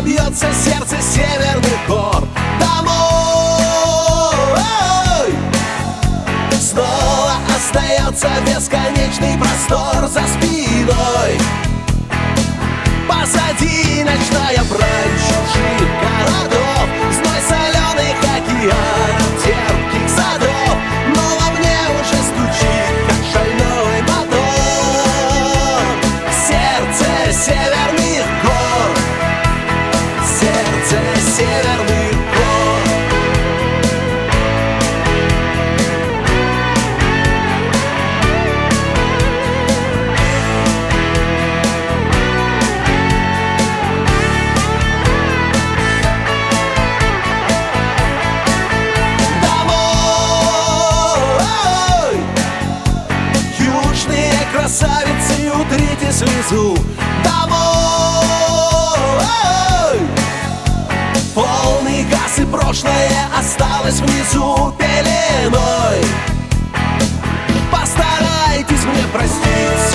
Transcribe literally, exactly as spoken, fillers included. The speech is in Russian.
бьется сердце северных гор. Домой! Снова остается бесконечный простор за спиной. Позади ночная брань чужих городов, зной соленых океанов, терпких садов. Но во мне уже стучит, как шальной мотор, сердце северных гор, сердце северных гор. Красавицы, утрите слезу. Домой! Полный газ, и прошлое осталось внизу пеленой. Постарайтесь мне простить